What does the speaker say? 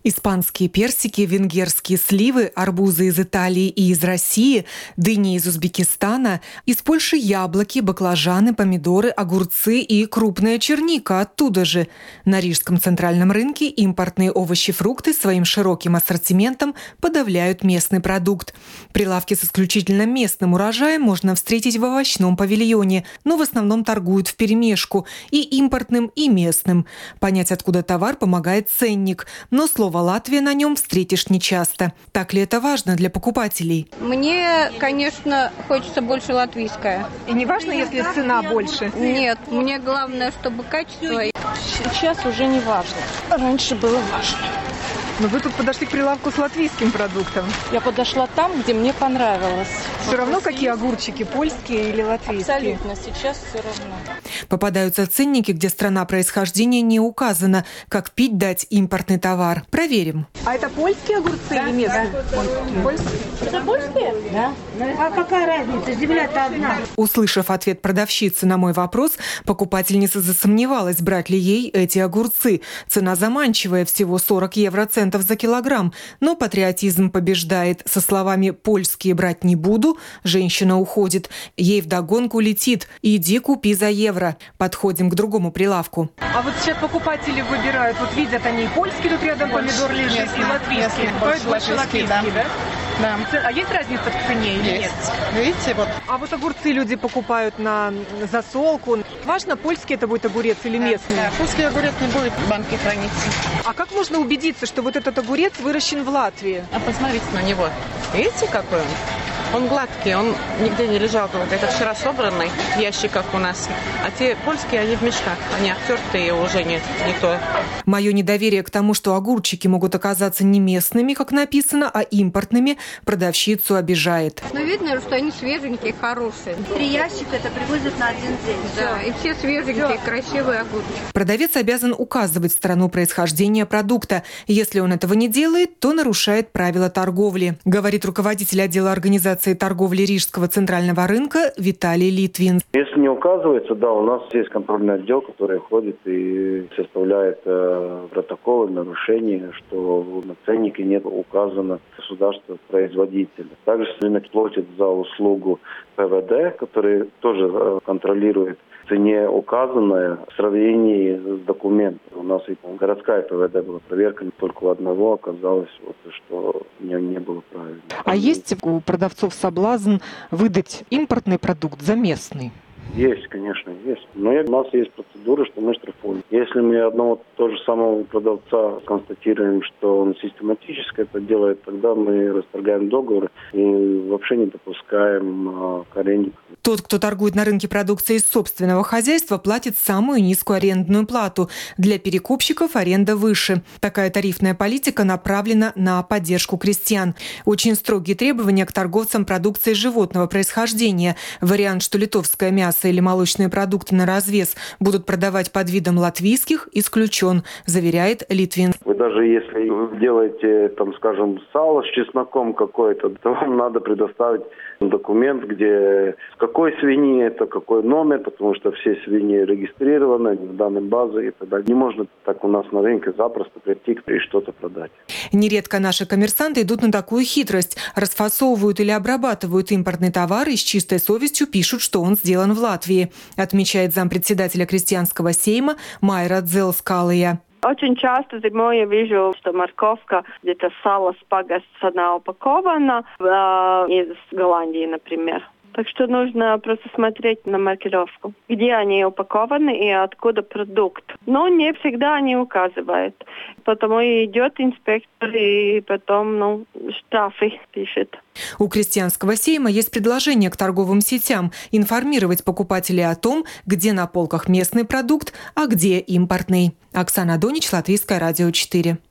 Испанские персики, венгерские сливы, арбузы из Италии и из России, дыни из Узбекистана, из Польши яблоки, баклажаны, помидоры, огурцы и крупная черника оттуда же. На Рижском центральном рынке импортные овощи и фрукты своим широким ассортиментом подавляют местный продукт. Прилавки с исключительно местным урожаем можно встретить в овощном павильоне, но в основном торгуют вперемешку и импортным, и местным. Понять, откуда товар, помогает ценник, но слово «Латвия» на нем встретишь нечасто. Так ли это важно для покупателей? Мне, конечно, хочется больше латвийское. И не важно, если цена больше? Нет, мне главное, чтобы качество. Сейчас уже не важно. Раньше было важно. Но вы тут подошли к прилавку с латвийским продуктом. Я подошла там, где мне понравилось. Все равно, какие огурчики, польские или латвийские? Абсолютно, сейчас все равно. Попадаются ценники, где страна происхождения не указана. Как пить дать импортный товар? Проверим. А это польские огурцы или местные? Польские. Это польские? Да. А какая разница? Земля-то одна. Услышав ответ продавщицы на мой вопрос, покупательница засомневалась, брать ли ей эти огурцы. Цена заманчивая, всего 40 евроцентов за килограмм. Но патриотизм побеждает. Со словами «польские брать не буду», женщина уходит. Ей вдогонку летит: «Иди купи за евро». Подходим к другому прилавку. А вот сейчас покупатели выбирают, вот видят они и польский, тут рядом помидор лежит, и латвийский. Больше латвийский, да? Да. А есть разница в цене или нет? Видите, вот. А вот огурцы люди покупают на засолку. Важно, польский это будет огурец или местный? Да, польский огурец не будет в банке храниться. А как можно убедиться, что вот этот огурец выращен в Латвии? А посмотрите на него. Видите, какой он? Он гладкий, он нигде не лежал. Это вчера собранный в ящиках у нас. А те польские, они в мешках. Они обтертые, уже нет никто. Мое недоверие к тому, что огурчики могут оказаться не местными, как написано, а импортными, продавщицу обижает. Но видно, что они свеженькие, хорошие. 3 ящика это привозят на 1 день. Да, и все свеженькие, красивые огурчики. Продавец обязан указывать страну происхождения продукта. Если он этого не делает, то нарушает правила торговли, говорит руководитель отдела организации торговли Рижского центрального рынка Виталий Литвин. Если не указывается, да, у нас есть контрольный отдел, который ходит и составляет протоколы нарушения, что на ценнике нет указано государство-производителя. Также рынок платит за услугу ПВД, который тоже контролирует в цене указанное в сравнении с документом. У нас и городская ПВД была проверка, только у одного оказалось, что не было правильно. А есть у продавцов соблазн выдать импортный продукт за местный? Есть, конечно, есть. Но у нас есть процедура, что мы штрафуем. Если мы одного того же самого продавца констатируем, что он систематически это делает, тогда мы расторгаем договор и вообще не допускаем к аренде. Тот, кто торгует на рынке продукцией из собственного хозяйства, платит самую низкую арендную плату. Для перекупщиков аренда выше. Такая тарифная политика направлена на поддержку крестьян. Очень строгие требования к торговцам продукцией животного происхождения. Вариант, что литовское мясо или молочные продукты на развес будут продавать под видом латвийских, исключен, заверяет Литвин. Вы даже если делаете, скажем, сало с чесноком какое-то, то вам надо предоставить документ, где с какой свиньи это, какой номер, потому что все свиньи регистрированы в данной базе и так далее. Не можно так у нас на рынке запросто прийти и что-то продать. Нередко наши коммерсанты идут на такую хитрость. Расфасовывают или обрабатывают импортный товар и с чистой совестью пишут, что он сделан в Латвии, отмечает зампредседателя Крестьянского сейма Майра Дзелскалия. Очень часто зимой я вижу, что морковка где-то сало спагас, она упакована из Голландии, например. Так что нужно просто смотреть на маркировку, где они упакованы и откуда продукт. Но не всегда они указывают. Потому и идет инспектор, и потом штрафы пишет. У Крестьянского сейма есть предложение к торговым сетям информировать покупателей о том, где на полках местный продукт, а где импортный. Оксана Донич, Латвийское радио 4.